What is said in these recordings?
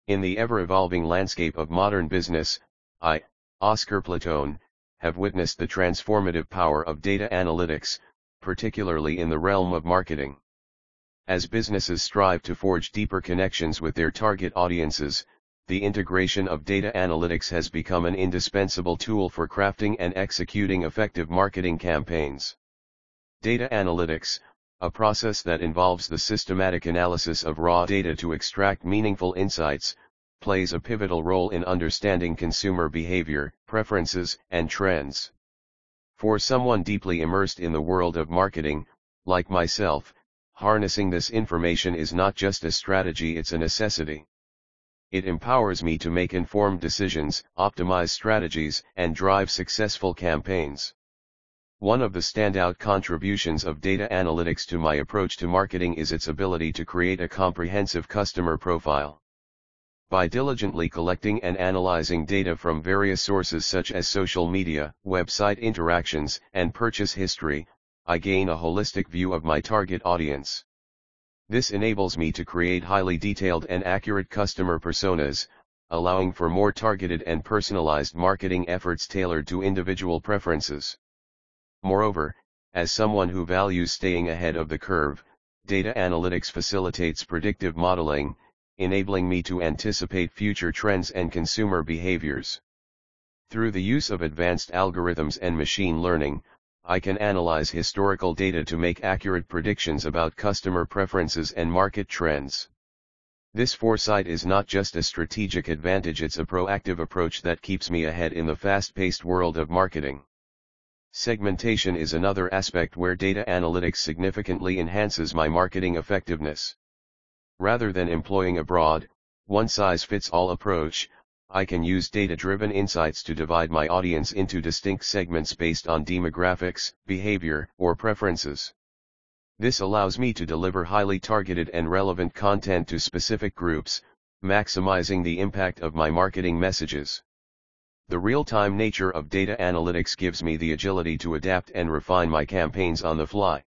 In the ever-evolving landscape of modern business, I, Oscar Platone, have witnessed the transformative power of data analytics, particularly in the realm of marketing. As businesses strive to forge deeper connections with their target audiences, the integration of data analytics has become an indispensable tool for crafting and executing effective marketing campaigns. Data analytics, a process that involves the systematic analysis of raw data to extract meaningful insights, plays a pivotal role in understanding consumer behavior, preferences, and trends. For someone deeply immersed in the world of marketing, like myself, harnessing this information is not just a strategy, it's a necessity. It empowers me to make informed decisions, optimize strategies, and drive successful campaigns. One of the standout contributions of data analytics to my approach to marketing is its ability to create a comprehensive customer profile. By diligently collecting and analyzing data from various sources such as social media, website interactions, and purchase history, I gain a holistic view of my target audience. This enables me to create highly detailed and accurate customer personas, allowing for more targeted and personalized marketing efforts tailored to individual preferences. Moreover, as someone who values staying ahead of the curve, data analytics facilitates predictive modeling, enabling me to anticipate future trends and consumer behaviors. Through the use of advanced algorithms and machine learning, I can analyze historical data to make accurate predictions about customer preferences and market trends. This foresight is not just a strategic advantage, it's a proactive approach that keeps me ahead in the fast-paced world of marketing. Segmentation is another aspect where data analytics significantly enhances my marketing effectiveness. Rather than employing a broad, one-size-fits-all approach, I can use data-driven insights to divide my audience into distinct segments based on demographics, behavior, or preferences. This allows me to deliver highly targeted and relevant content to specific groups, maximizing the impact of my marketing messages. The real-time nature of data analytics gives me the agility to adapt and refine my campaigns on the fly.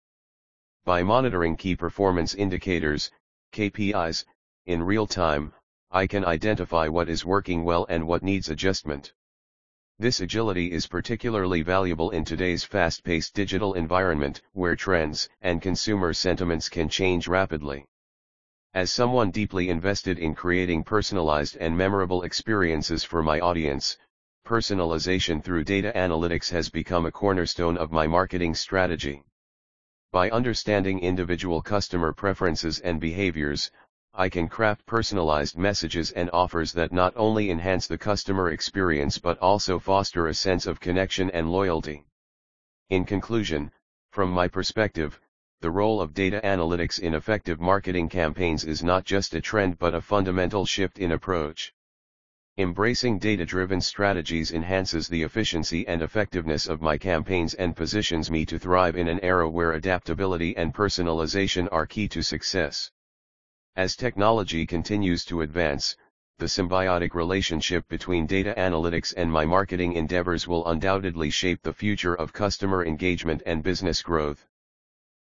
By monitoring key performance indicators, KPIs, in real time, I can identify what is working well and what needs adjustment. This agility is particularly valuable in today's fast-paced digital environment, where trends and consumer sentiments can change rapidly. As someone deeply invested in creating personalized and memorable experiences for my audience, personalization through data analytics has become a cornerstone of my marketing strategy. By understanding individual customer preferences and behaviors, I can craft personalized messages and offers that not only enhance the customer experience but also foster a sense of connection and loyalty. In conclusion, from my perspective, the role of data analytics in effective marketing campaigns is not just a trend but a fundamental shift in approach. Embracing data-driven strategies enhances the efficiency and effectiveness of my campaigns and positions me to thrive in an era where adaptability and personalization are key to success. As technology continues to advance, the symbiotic relationship between data analytics and my marketing endeavors will undoubtedly shape the future of customer engagement and business growth.